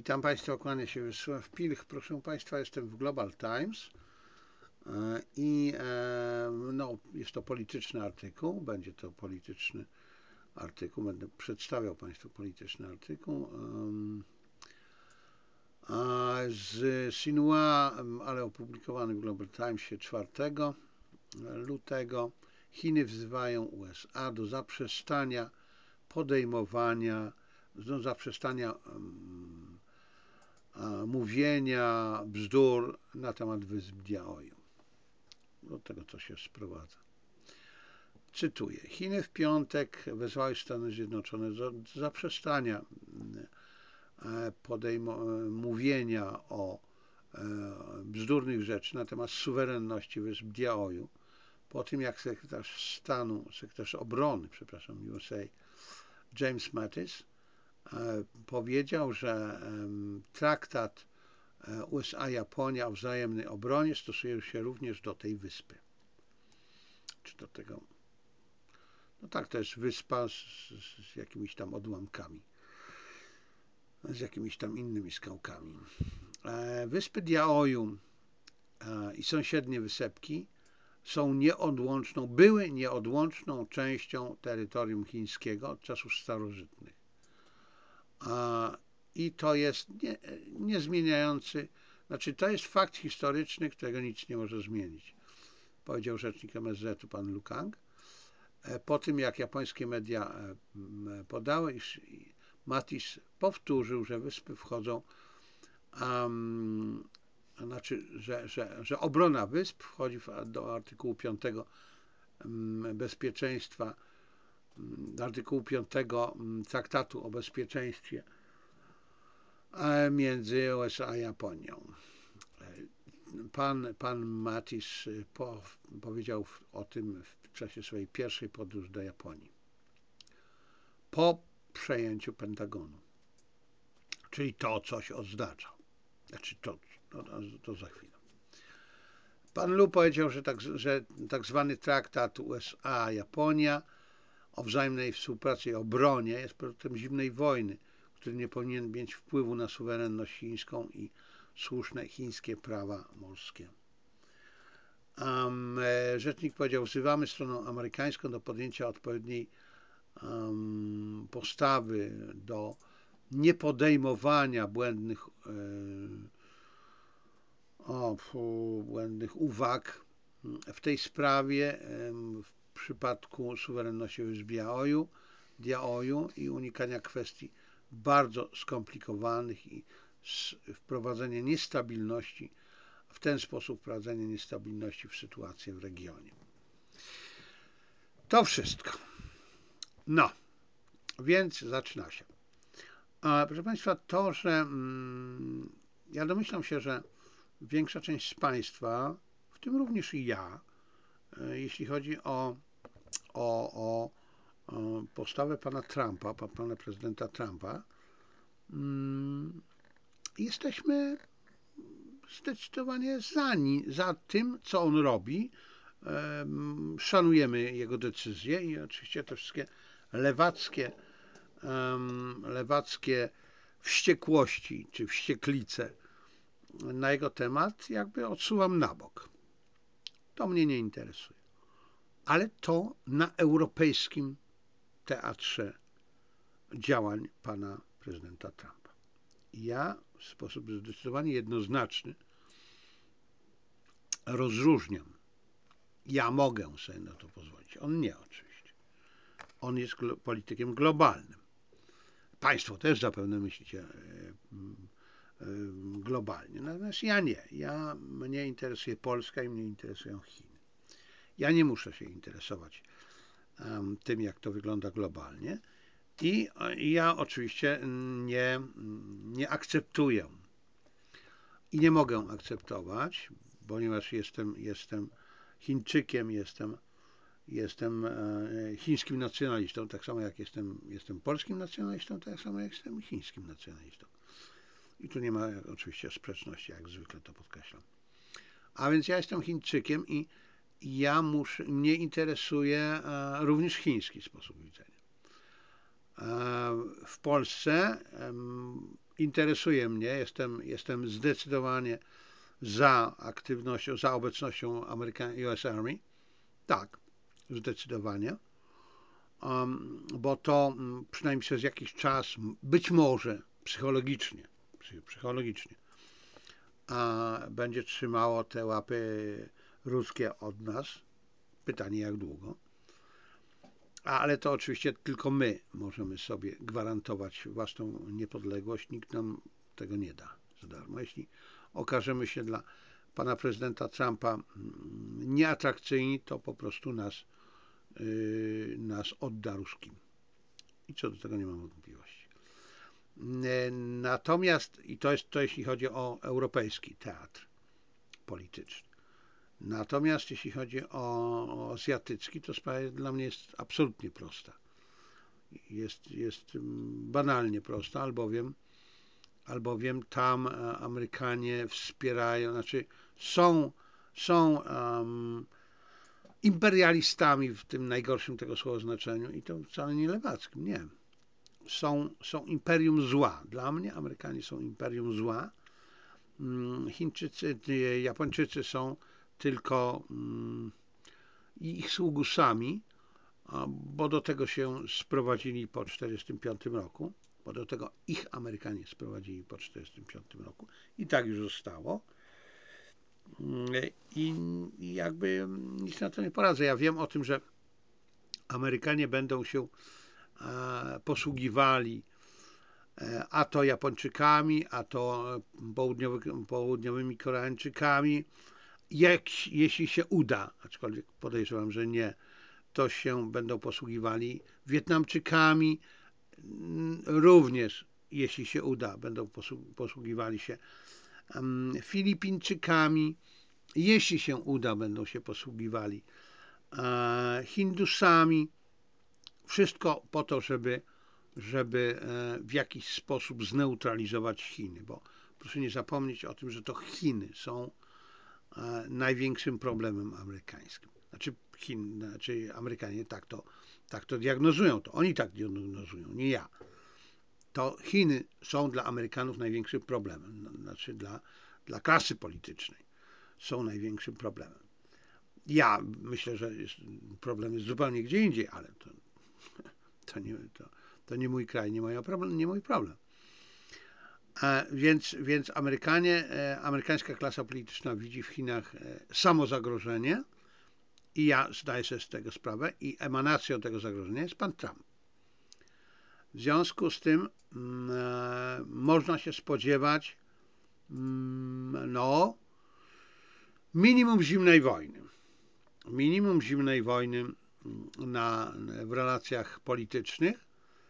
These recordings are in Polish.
Witam Państwa, kłania się Wiesław Pilch. Proszę Państwa, jestem w Global Times i no, jest to polityczny artykuł, będzie to polityczny artykuł, będę przedstawiał Państwu polityczny artykuł z Sinhua, ale opublikowany w Global Timesie 4 lutego. Chiny wzywają USA do zaprzestania podejmowania, do zaprzestania mówienia bzdur na temat wysp Diaoyu. Do tego to się sprowadza. Cytuję. Chiny w piątek wezwały Stany Zjednoczone do zaprzestania mówienia o bzdurnych rzeczy na temat suwerenności wysp Diaoyu, po tym jak sekretarz obrony USA James Mattis powiedział, że traktat USA-Japonia o wzajemnej obronie stosuje się również do tej wyspy. Czy do tego? No tak, to jest wyspa z jakimiś tam odłamkami, z jakimiś tam innymi skałkami. Wyspy Diaoyu i sąsiednie wysepki były nieodłączną częścią terytorium chińskiego od czasów starożytnych. I to jest niezmieniający, znaczy to jest fakt historyczny, którego nic nie może zmienić, powiedział rzecznik MSZ-u pan Lu Kang. Po tym jak japońskie media podały, iż Mattis powtórzył, że wyspy wchodzą, znaczy, że obrona wysp wchodzi do artykułu 5 bezpieczeństwa, do artykułu 5 Traktatu o bezpieczeństwie między USA a Japonią. Pan Mattis powiedział o tym w czasie swojej pierwszej podróży do Japonii. Po przejęciu Pentagonu. Czyli to coś oznacza. Znaczy to za chwilę. Pan Lu powiedział, że tak zwany traktat USA-Japonia o wzajemnej współpracy i obronie jest produktem zimnej wojny, który nie powinien mieć wpływu na suwerenność chińską i słuszne chińskie prawa morskie. Rzecznik powiedział, wzywamy stronę amerykańską do podjęcia odpowiedniej postawy, do niepodejmowania błędnych uwag w tej sprawie w przypadku suwerenności wysp Diaoyu i unikania kwestii bardzo skomplikowanych i wprowadzenie niestabilności, w ten sposób wprowadzenie niestabilności w sytuację w regionie. To wszystko. No, więc zaczyna się. Proszę Państwa, to, że ja domyślam się, że większa część z Państwa, w tym również i ja, jeśli chodzi o postawę pana Trumpa, pana prezydenta Trumpa, jesteśmy zdecydowanie za tym, co on robi. Szanujemy jego decyzje i oczywiście te wszystkie lewackie wściekłości czy wścieklice na jego temat jakby odsuwam na bok. To mnie nie interesuje. Ale to na europejskim teatrze działań pana prezydenta Trumpa. Ja w sposób zdecydowanie jednoznaczny rozróżniam. Ja mogę sobie na to pozwolić. On nie oczywiście. On jest politykiem globalnym. Państwo też zapewne myślicie globalnie. Natomiast ja nie. Mnie interesuje Polska i mnie interesują Chiny. Ja nie muszę się interesować tym, jak to wygląda globalnie. I ja oczywiście nie akceptuję i nie mogę akceptować, ponieważ jestem Chińczykiem, jestem chińskim nacjonalistą, tak samo jak jestem polskim nacjonalistą, tak samo jak jestem chińskim nacjonalistą. I tu nie ma oczywiście sprzeczności, jak zwykle to podkreślam. A więc ja jestem Chińczykiem i mnie interesuje również chiński sposób widzenia. W Polsce interesuje mnie, jestem zdecydowanie za aktywnością, za obecnością US Army. Tak, zdecydowanie. Bo to przynajmniej przez jakiś czas, być może psychologicznie, będzie trzymało te łapy ruskie od nas. Pytanie jak długo. Ale to oczywiście tylko my możemy sobie gwarantować własną niepodległość. Nikt nam tego nie da za darmo. Jeśli okażemy się dla pana prezydenta Trumpa nieatrakcyjni, to po prostu nas odda ruskim. I co do tego nie mam wątpliwości. Natomiast, i to jeśli chodzi o europejski teatr polityczny. Natomiast jeśli chodzi o azjatycki, to sprawa dla mnie jest absolutnie prosta. Jest banalnie prosta, albowiem tam Amerykanie wspierają, znaczy są imperialistami w tym najgorszym tego słowa znaczeniu i to wcale nie lewackim, nie. Są imperium zła. Dla mnie Amerykanie są imperium zła. Chińczycy, Japończycy są tylko ich sługusami, bo do tego się sprowadzili po 1945 roku, bo do tego ich Amerykanie sprowadzili po 1945 roku i tak już zostało. I jakby nic na to nie poradzę. Ja wiem o tym, że Amerykanie będą się posługiwali a to Japończykami, a to południowymi Koreańczykami, jeśli się uda, aczkolwiek podejrzewam, że nie, to się będą posługiwali Wietnamczykami, również jeśli się uda, będą posługiwali się Filipińczykami, jeśli się uda, będą się posługiwali Hindusami. Wszystko po to, żeby w jakiś sposób zneutralizować Chiny, bo proszę nie zapomnieć o tym, że to Chiny są największym problemem amerykańskim. Znaczy Amerykanie tak to diagnozują, to oni tak diagnozują, nie ja. To Chiny są dla Amerykanów największym problemem, znaczy dla klasy politycznej są największym problemem. Ja myślę, że problem jest zupełnie gdzie indziej, ale to nie mój kraj, nie mój problem. Więc amerykańska klasa polityczna widzi w Chinach samo zagrożenie i ja zdaję sobie z tego sprawę i emanacją tego zagrożenia jest pan Trump. W związku z tym można się spodziewać minimum zimnej wojny. Minimum zimnej wojny w relacjach politycznych.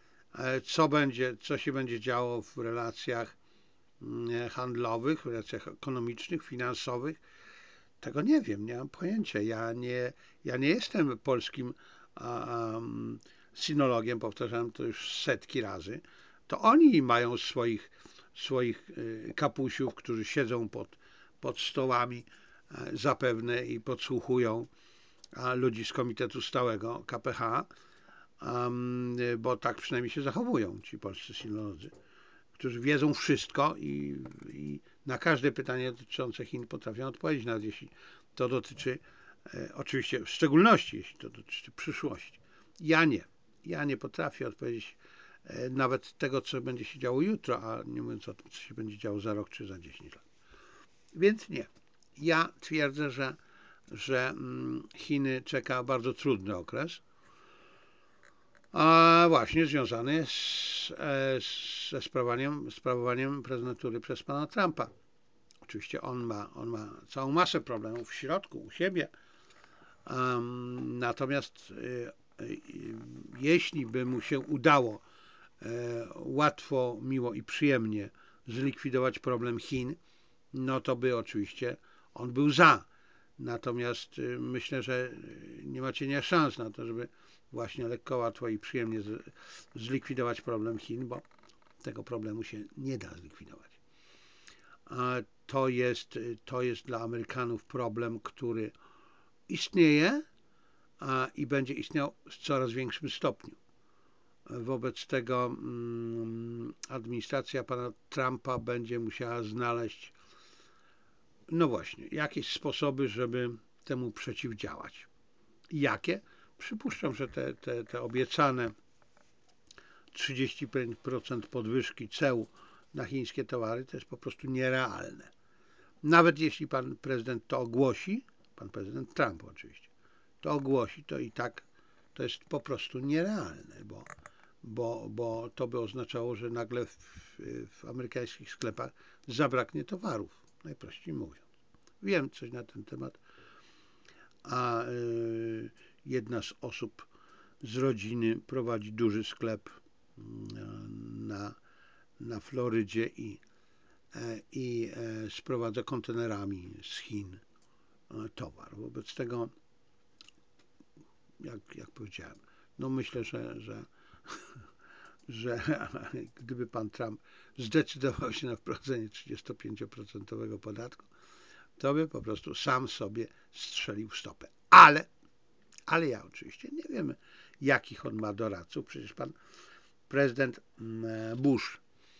Co się będzie działo w relacjach handlowych, w relacjach ekonomicznych, finansowych, tego nie wiem, nie mam pojęcia. Ja nie jestem polskim sinologiem, powtarzałem to już setki razy. To oni mają swoich kapusiów, którzy siedzą pod stołami zapewne i podsłuchują ludzi z Komitetu Stałego KPH, bo tak przynajmniej się zachowują ci polscy sinolodzy, którzy wiedzą wszystko i na każde pytanie dotyczące Chin potrafią odpowiedzieć, nawet jeśli to dotyczy, oczywiście w szczególności jeśli to dotyczy przyszłości. Ja nie potrafię odpowiedzieć nawet tego, co będzie się działo jutro, a nie mówiąc o tym, co się będzie działo za rok czy za 10 lat. Więc nie. Ja twierdzę, że Chiny czeka bardzo trudny okres, a właśnie związany ze sprawowaniem prezydentury przez pana Trumpa. Oczywiście on ma całą masę problemów w środku, u siebie. Natomiast jeśli by mu się udało łatwo, miło i przyjemnie zlikwidować problem Chin, no to by oczywiście on był za. Natomiast myślę, że nie ma cienia szans na to, żeby właśnie lekko, łatwo i przyjemnie zlikwidować problem Chin, bo tego problemu się nie da zlikwidować. To jest dla Amerykanów problem, który istnieje i będzie istniał w coraz większym stopniu. Wobec tego administracja pana Trumpa będzie musiała znaleźć, no właśnie, jakieś sposoby, żeby temu przeciwdziałać. Jakie? Przypuszczam, że te obiecane 35% podwyżki ceł na chińskie towary to jest po prostu nierealne. Nawet jeśli pan prezydent to ogłosi, pan prezydent Trump oczywiście, to ogłosi, to i tak to jest po prostu nierealne, bo to by oznaczało, że nagle w amerykańskich sklepach zabraknie towarów, najprościej mówiąc. Wiem coś na ten temat, a jedna z osób z rodziny prowadzi duży sklep na Florydzie i sprowadza kontenerami z Chin towar. Wobec tego, jak powiedziałem, no myślę, że gdyby pan Trump zdecydował się na wprowadzenie 35% podatku, to by po prostu sam sobie strzelił w stopę. Ale ja oczywiście nie wiem, jakich on ma doradców. Przecież pan prezydent Bush,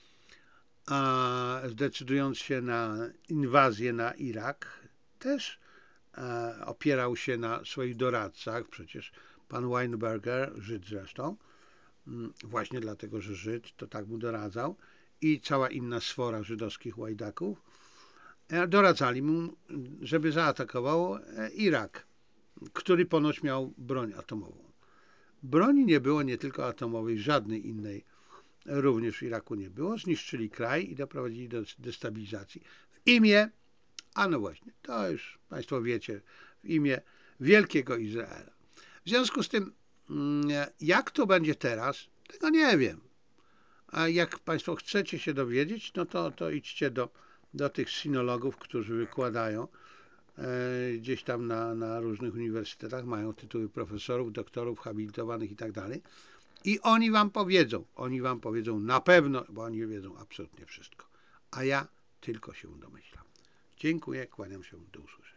zdecydując się na inwazję na Irak, też opierał się na swoich doradcach. Przecież pan Weinberger, Żyd zresztą, właśnie dlatego, że Żyd, to tak mu doradzał, i cała inna sfora żydowskich łajdaków doradzali mu, żeby zaatakował Irak, który ponoć miał broń atomową. Broni nie było, nie tylko atomowej, żadnej innej również w Iraku nie było. Zniszczyli kraj i doprowadzili do destabilizacji w imię, a no właśnie, to już państwo wiecie, w imię Wielkiego Izraela. W związku z tym, jak to będzie teraz, tego nie wiem. A jak państwo chcecie się dowiedzieć, no to idźcie do tych sinologów, którzy wykładają gdzieś tam na różnych uniwersytetach, mają tytuły profesorów, doktorów, habilitowanych i tak dalej. I oni wam powiedzą na pewno, bo oni wiedzą absolutnie wszystko. A ja tylko się domyślam. Dziękuję, kłaniam się, do usłyszenia.